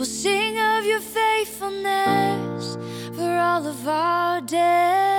sing of your faithfulness for all of our days.